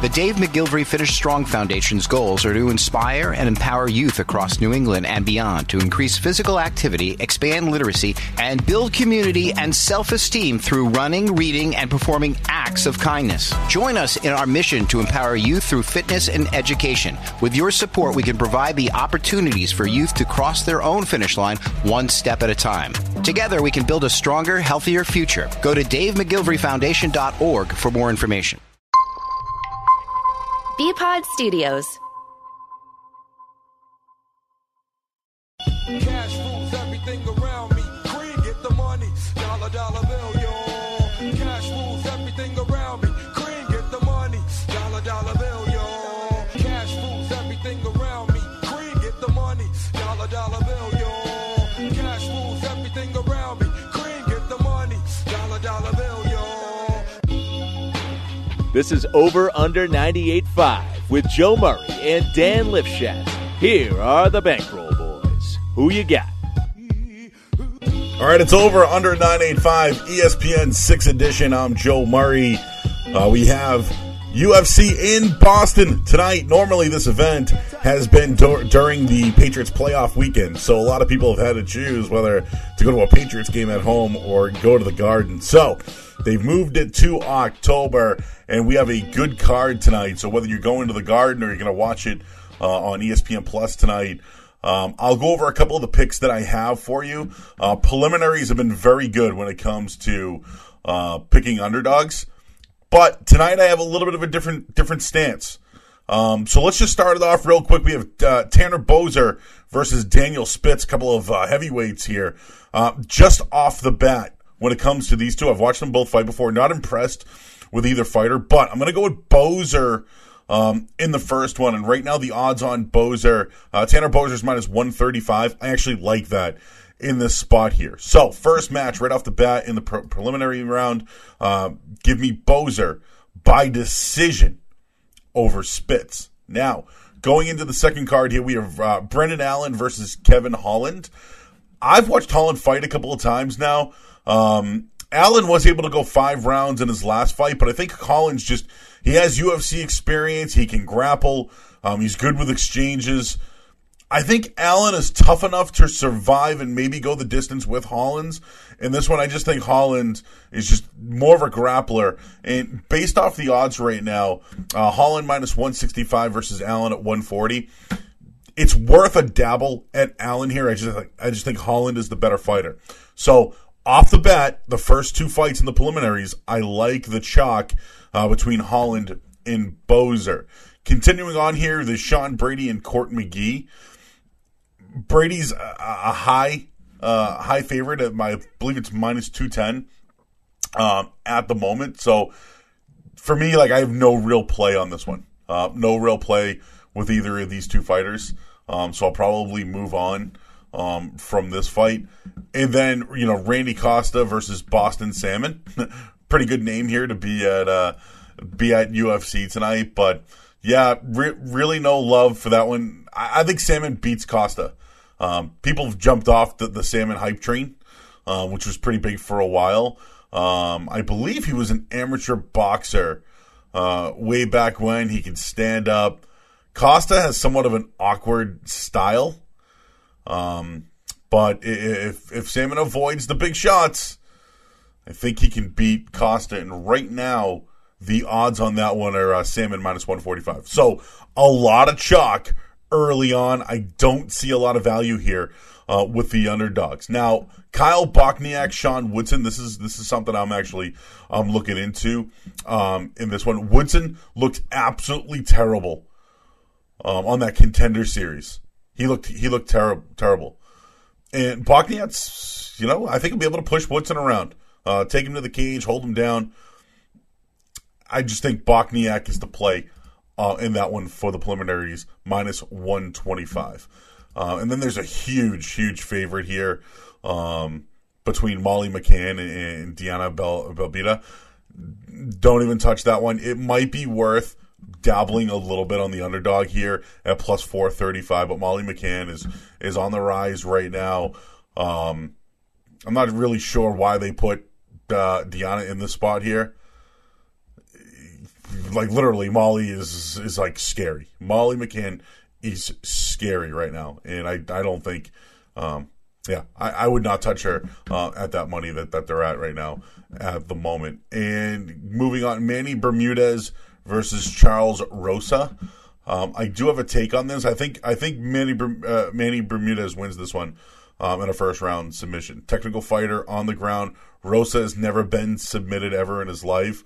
The Dave McGilvery Finish Strong Foundation's goals are to inspire and empower youth across New England and beyond to increase physical activity, expand literacy, and build community and self-esteem through running, reading, and performing acts of kindness. Join us in our mission to empower youth through fitness and education. With your support, we can provide the opportunities for youth to cross their own finish line one step at a time. Together, we can build a stronger, healthier future. Go to DaveMcGilveryFoundation.org for more information. Bpod Studios. Cash rules everything around me. Cream, get the money. Dollar, dollar bill, yo. Cash rules everything around me. Cream, get the money. Dollar, dollar bill, yo. Cash rules everything around me. Cream, get the money. Dollar, dollar bill, yo. Cash rules everything around me. Cream, get the money. Dollar, dollar bill, yo. This is Over Under 98.5 with Joe Murray and Dan Lifshatz. Here are the Bankroll Boys. Who you got? All right, it's Over Under 985, ESPN 6 edition. I'm Joe Murray. We have UFC in Boston tonight. Normally this event has been during the Patriots playoff weekend, so a lot of people have had to choose whether to go to a Patriots game at home or go to the Garden. So they've moved it to October, and we have a good card tonight. So whether you're going to the Garden or you're going to watch it on ESPN Plus tonight, I'll go over a couple of the picks that I have for you. Preliminaries have been very good when it comes to picking underdogs. But tonight I have a little bit of a different stance. So let's just start it off real quick. We have Tanner Boser versus Daniel Spitz, a couple of heavyweights here. Just off the bat, when it comes to these two, I've watched them both fight before. Not impressed with either fighter, but I'm going to go with Boser in the first one. And right now the odds on Boser, Tanner Boser's minus 135. I actually like that in this spot here. So first match right off the bat in the preliminary round, give me Boser by decision over Spitz. Now, going into the second card here, we have Brendan Allen versus Kevin Holland. I've watched Holland fight a couple of times now. Allen was able to go 5 rounds in his last fight, but I think Holland's he has UFC experience. He can grapple. He's good with exchanges. I think Allen is tough enough to survive and maybe go the distance with Holland. In this one, I just think Holland is just more of a grappler. And based off the odds right now, Holland minus 165 versus Allen at 140. It's worth a dabble at Allen here. I just think Holland is the better fighter. So off the bat, the first 2 fights in the preliminaries, I like the chalk between Holland and Boser. Continuing on here, there's Sean Brady and Court McGee. Brady's a high favorite at I believe it's minus 210 at the moment. So for me, I have no real play on this one. No real play with either of these two fighters. So I'll probably move on from this fight. And then, Randy Costa versus Boston Salmon. Pretty good name here to be at UFC tonight. But yeah, really no love for that one. I think Salmon beats Costa. People have jumped off the Salmon hype train, which was pretty big for a while. I believe he was an amateur boxer way back when. He can stand up. Costa has somewhat of an awkward style. But if Salmon avoids the big shots, I think he can beat Costa. And right now, the odds on that one are Salmon minus 145. So a lot of chalk early on. I don't see a lot of value here with the underdogs. Now, Kyle Bochniak, Sean Woodson. This is something I'm actually looking into in this one. Woodson looked absolutely terrible on that Contender Series. He looked terrible. And Bochniak's, I think he'll be able to push Woodson around, take him to the cage, hold him down. I just think Bochniak is the play in that one for the preliminaries, minus 125. And then there's a huge favorite here between Molly McCann and Diana Belbita. Don't even touch that one. It might be worth dabbling a little bit on the underdog here at plus 435, but Molly McCann is on the rise right now. I'm not really sure why they put Diana in this spot here. like literally, Molly is like scary. Molly McCann is scary right now, and I don't think, I would not touch her at that money that they're at right now at the moment. And moving on, Manny Bermudez versus Charles Rosa. I do have a take on this. I think Manny Bermudez wins this one in a first round submission. Technical fighter on the ground. Rosa has never been submitted ever in his life.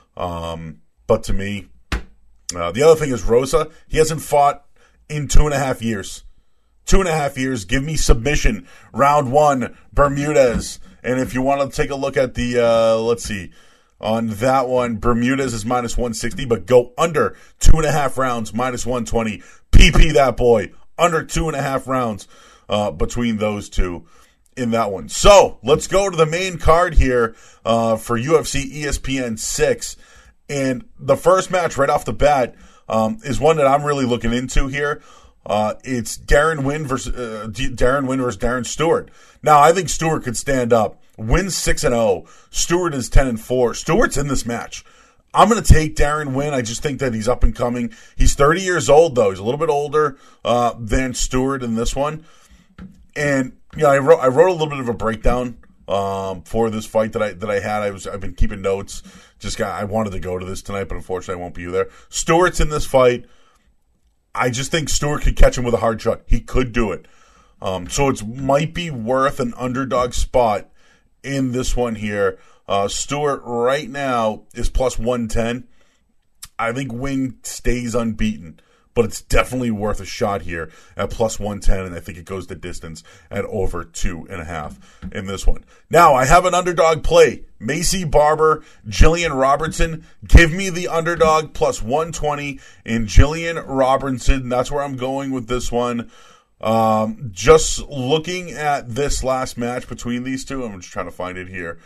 But to me, the other thing is Rosa, he hasn't fought in 2.5 years. 2.5 years. Give me submission. Round 1, Bermudez. And if you want to take a look at the, let's see, on that one, Bermudez is minus 160, but go under 2.5 rounds, minus 120. PP that boy. Under 2.5 rounds between those two in that one. So let's go to the main card here for UFC ESPN 6. And the first match right off the bat is one that I'm really looking into here. It's Darren Wynn versus Darren Stewart. Now, I think Stewart could stand up. Wynn's 6-0. Stewart is 10-4. Stewart's in this match. I'm going to take Darren Wynn. I just think that he's up and coming. He's 30 years old, though. He's a little bit older than Stewart in this one. And I wrote a little bit of a breakdown for this fight that I had. I've been keeping notes. I wanted to go to this tonight, but unfortunately I won't be there. Stewart's in this fight. I just think Stewart could catch him with a hard shot. He could do it. So it might be worth an underdog spot in this one here. Stewart right now is plus 110. I think Wynn stays unbeaten, but it's definitely worth a shot here at plus 110, and I think it goes the distance at over 2.5 in this one. Now, I have an underdog play. Macy Barber, Jillian Robertson. Give me the underdog plus 120 in Jillian Robertson. That's where I'm going with this one. Just looking at this last match between these two, I'm just trying to find it here.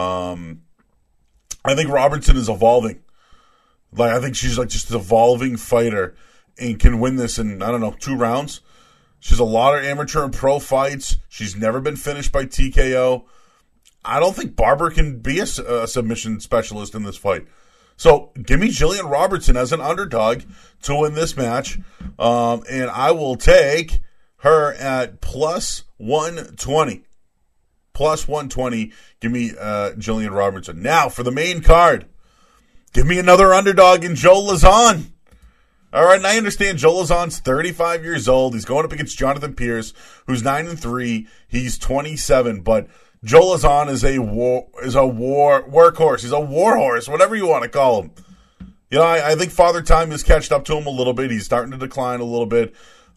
I think Robertson is evolving. I think she's just an evolving fighter and can win this in, 2 rounds. She's a lot of amateur and pro fights. She's never been finished by TKO. I don't think Barber can be a submission specialist in this fight. So give me Jillian Robertson as an underdog to win this match. And I will take her at plus 120. Plus 120. Give me Jillian Robertson. Now, for the main card, give me another underdog in Joe Lauzon. All right, and I understand Joe Lauzon's 35 years old. He's going up against Jonathan Pierce, who's 9-3. He's 27, but Joe Lauzon is a workhorse. He's a war horse, whatever you want to call him. I think Father Time has catched up to him a little bit. He's starting to decline a little bit.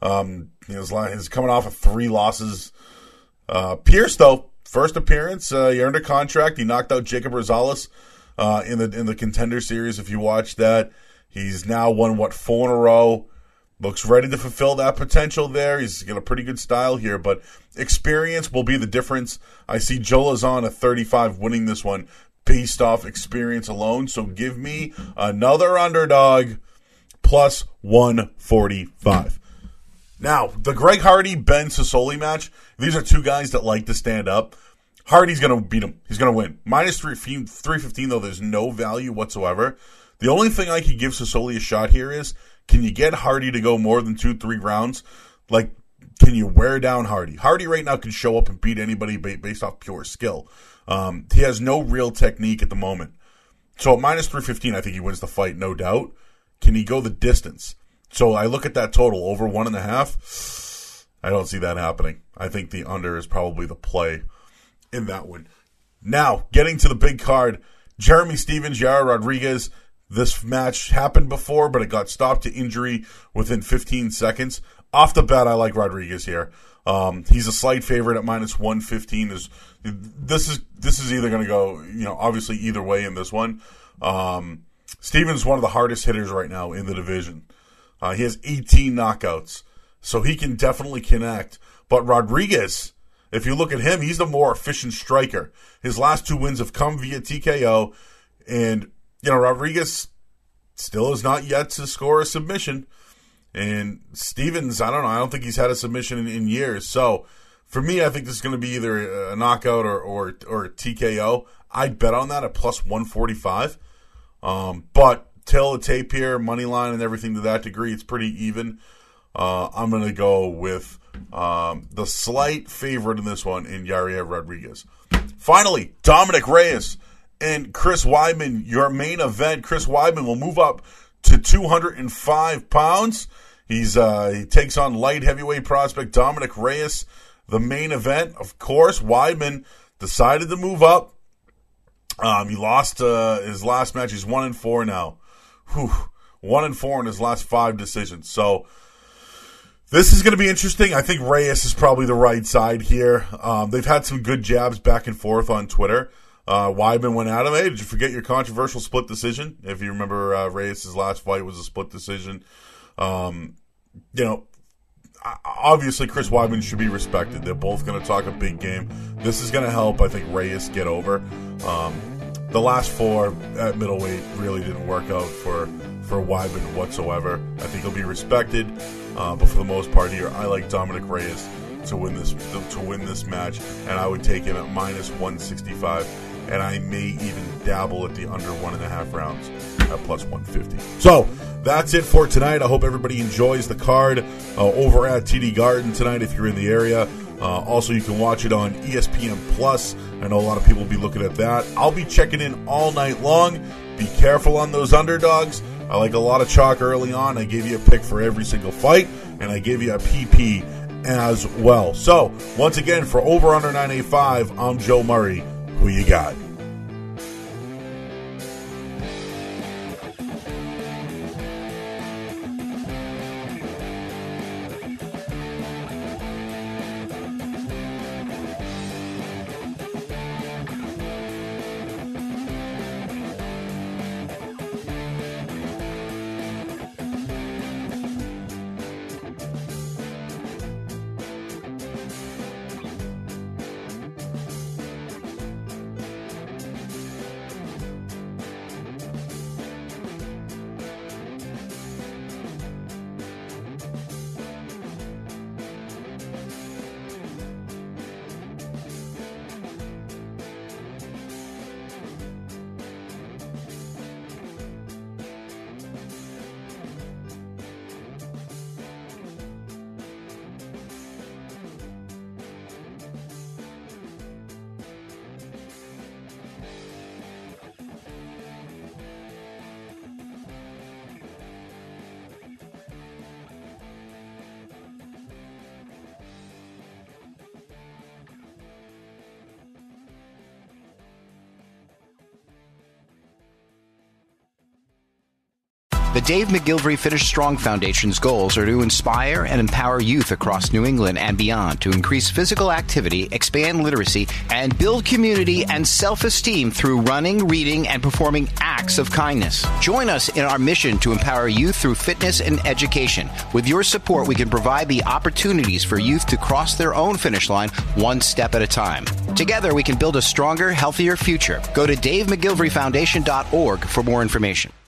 He's coming off of 3 losses. Pierce, though, first appearance, he earned a contract. He knocked out Jacob Rosales in the Contender Series. If you watch that, he's now won 4 in a row. Looks ready to fulfill that potential there. He's got a pretty good style here, but experience will be the difference. I see Joe Lauzon at 35 winning this one based off experience alone. So give me another underdog plus 145. Now, the Greg Hardy-Ben Sosoli match, these are two guys that like to stand up. Hardy's going to beat him. He's going to win. Minus 315, though, there's no value whatsoever. The only thing I could give Sosoli a shot here is, can you get Hardy to go more than 2-3 rounds? Can you wear down Hardy? Hardy right now can show up and beat anybody based off pure skill. He has no real technique at the moment. So at minus 315, I think he wins the fight, no doubt. Can he go the distance? So I look at that total, over 1.5. I don't see that happening. I think the under is probably the play in that one. Now, getting to the big card, Jeremy Stephens, Yair Rodriguez. This match happened before, but it got stopped to injury within 15 seconds. Off the bat, I like Rodriguez here. He's a slight favorite at minus 115. This is either going to go, obviously either way in this one. Stephens is one of the hardest hitters right now in the division. He has 18 knockouts, so he can definitely connect. But Rodriguez, if you look at him, he's the more efficient striker. His last 2 wins have come via TKO, and Rodriguez still is not yet to score a submission. And Stephens, I don't think he's had a submission in years. So for me, I think this is going to be either a knockout or a TKO. I'd bet on that at plus 145. But tail of the tape here, money line and everything to that degree, it's pretty even. I'm going to go with the slight favorite in this one in Yair Rodriguez. Finally, Dominic Reyes and Chris Weidman, your main event. Chris Weidman will move up to 205 pounds. He takes on light heavyweight prospect Dominic Reyes. The main event, of course, Weidman decided to move up. He lost his last match. He's 1-4 now. 1-4 in his last 5 decisions. So this is going to be interesting. I think Reyes is probably the right side here. They've had some good jabs back and forth on Twitter. Weidman went at him. Hey, did you forget your controversial split decision? If you remember, Reyes' last fight was a split decision. Obviously Chris Weidman should be respected. They're both going to talk a big game. This is going to help, I think, Reyes get over. The last 4 at middleweight really didn't work out for Weidman whatsoever. I think he'll be respected, but for the most part here, I like Dominic Reyes to win this match, and I would take him at -165, and I may even dabble at the under 1.5 rounds at +150. So that's it for tonight. I hope everybody enjoys the card over at TD Garden tonight if you're in the area. Also, you can watch it on ESPN Plus. I know a lot of people will be looking at that. I'll be checking in all night long. Be careful on those underdogs. I like a lot of chalk early on. I gave you a pick for every single fight, and I gave you a PP as well. So, once again, for Over Under 985, I'm Joe Murray. Who you got? The Dave McGilvery Finish Strong Foundation's goals are to inspire and empower youth across New England and beyond to increase physical activity, expand literacy, and build community and self-esteem through running, reading, and performing acts of kindness. Join us in our mission to empower youth through fitness and education. With your support, we can provide the opportunities for youth to cross their own finish line one step at a time. Together, we can build a stronger, healthier future. Go to DaveMcGilveryFoundation.org for more information.